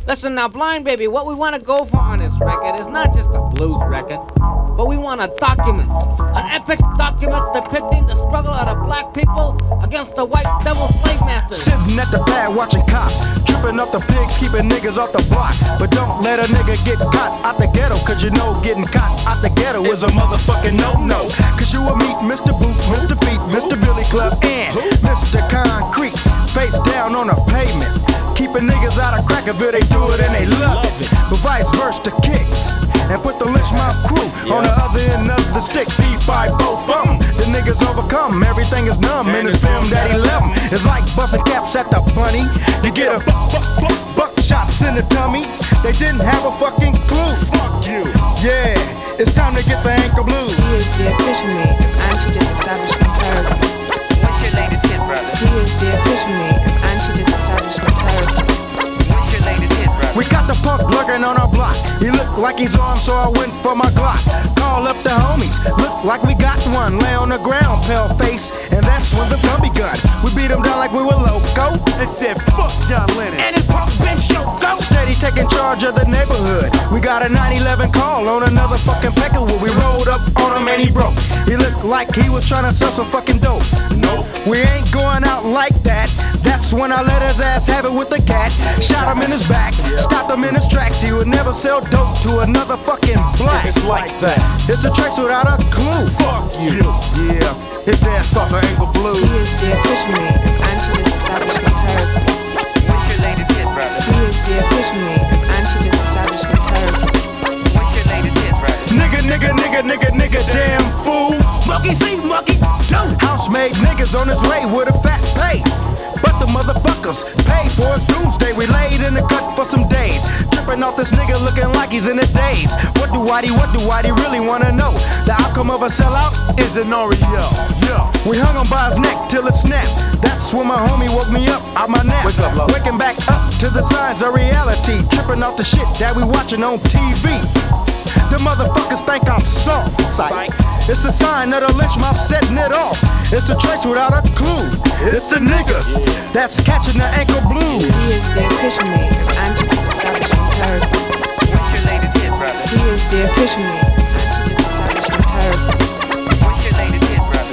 Listen now, Blind Baby, what we want to go for on this record is not just a blues record, but we want a document, an epic document depicting the struggle of the black people against the white devil slave masters. Sitting at the pad watching cops, tripping up the pigs, keeping niggas off the block. But don't let a nigga get caught out the ghetto, cause you know getting caught out the ghetto is a motherfucking no-no. Cause you will meet Mr. Boot, Mr. Feet, Mr. Billy Club, and Mr. Concrete, face down on the pavement. Keeping niggas out of Crackerville, they do it and they love it. But vice versa, kicks and put the Lynch Mob crew on the other end of the stick. P5 boom, the niggas overcome. Everything is numb in this film that he love 'em. It's like busting caps at the bunny. You get a buck shots in the tummy. They didn't have a fucking clue. Fuck you. Yeah, it's time to get the ankle blues. He is the epitome of anti-disestablishment terrorism. What's your latest hit, brother? He is the epitome of anti-disestablishment terrorism. What's your latest hit, brother? We got the punk lurking on our block. He looked like he's armed, so I went for my Glock. Call up the homies, look like we got one. Lay on the ground, pale face, and that's when the gun begun. We beat him down like we were loco. They said, fuck John Lennon. And his punk bench show go. Steady taking charge of the neighborhood. We got a 911 call on another fucking Peckerwood. We rolled up on him and he broke. He looked like he was trying to sell some fucking dope. Nope, we ain't going out like that. That's when I let his ass have it with the cat. Shot him in his back, stopped him in his tracks. He would never sell dope to another fucking black. It's like that. It's a trace without a clue. Fuck you. Yeah, his ass got the ankle blue. He is the epitome of anti-disestablishment terrorism. What's your latest hit, brother? He is the epitome of anti-disestablishment terrorism. What's your latest hit, brother? Nigga, damn fool. Monkey see, monkey do. House-made niggas on his way with a fat pay. But the motherfuckers paid for his doomsday. We laid in the cut for some days. Tripping off this nigga looking like he's in the daze. What do Whitey really wanna know? The outcome of a sellout is an Oreo. Yeah. We hung him by his neck till it snapped. That's when my homie woke me up out my nap. Waking back up to the signs of reality. Tripping off the shit that we watching on TV. The motherfuckers think I'm soft. Psych. It's a sign of the Lynch Mob setting it off. It's a trace without a clue. It's the niggas that's catching the ankle blues. He is the epitome of anti-disestablishment terrorism. What's your latest hit, brother? He is the epitome of anti-disestablishment terrorism. What's your latest hit, brother?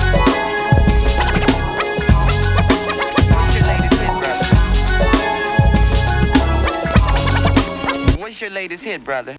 What's your latest hit, brother? What's your latest hit, brother?